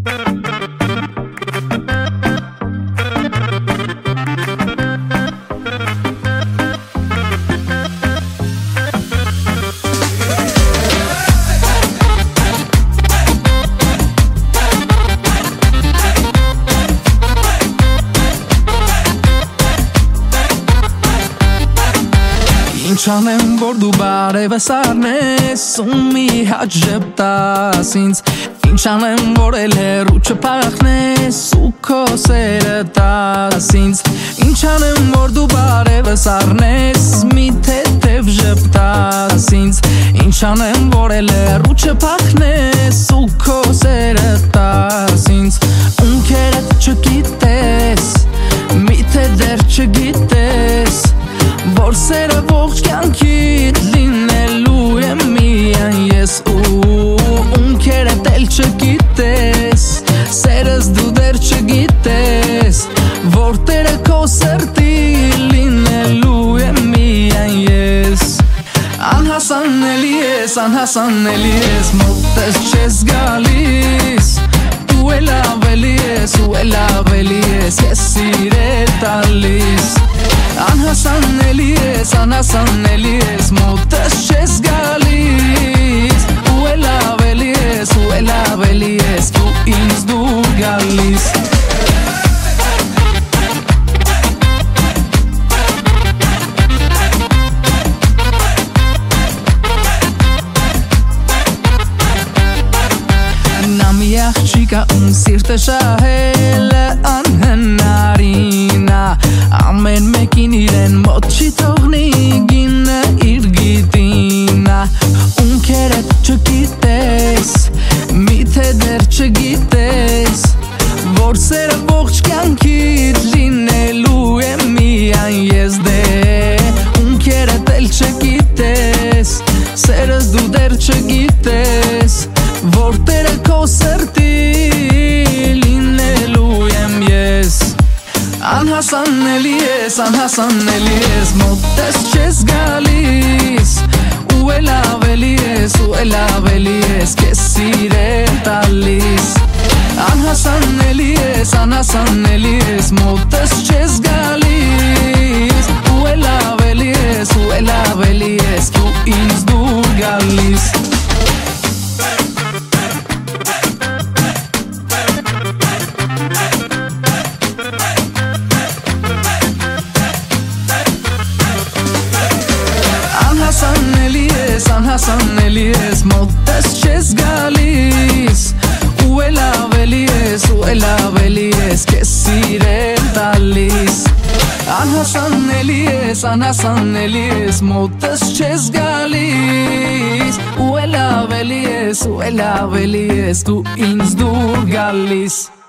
Ինչ անեմ, որ դու բարևս առնես ու մի հաջեպտաս ինձ Ինչ անեմ, որ էլ հեռու չփախնես ու քո սերը տաս ինձ Ինչ անեմ, որ դու բարևս առնես մի թեթև ժպտաս ինձ Ինչ անեմ, որ էլ հեռու չփախնես ու քո սերը տաս ինձ Ունքերդ չգիտես, միթե դեռ չգիտես Որ սերը ողջ կյանքիդ լինելու է միայն ես ու Ունքերդ էլ չգիտես, սերս դու դեռ չգիտես Որ տերը քո սրտի լինելու է միայն ես Անհասանելի ես, մոտս չես գալիս Ու էլ ավելի ես, ես սիրել տալիս Անհասանելի ես, մոտս չես գալիս Ու էլ ավելի ես, դու ինձ դուր գալիս Նա մի աղջիկա ում սիրտը շահելը անհնարին Ամեն մեկին իրեն մոտ չի թողնի գինը իր գիտինա Ունքերդ չգիտես, միթե դեռ չգիտես Որ սերը ողջ կյանքիդ լինելու է միայն ես դե Ունքերդ էլ չգիտես, սերս դու դեռ չգիտես Որ տերը քո սրտի լինելու եմ ես Անհասանելի ես, մոտս չես գալիս Ու էլ ավելի ես, կես սիրել տալիս Անհասանելի ես, մոտս չես գալիս Ու էլ ավելի ես, դու ինձ դուր գալիս Անհասանելի ես, մոտս չես գալիս Ու էլ ավելի ես, կես սիրել տալիս Անհասանելի ես, մոտս չես գալիս Ու էլ ավելի ես, դու ինձ դուր գալիս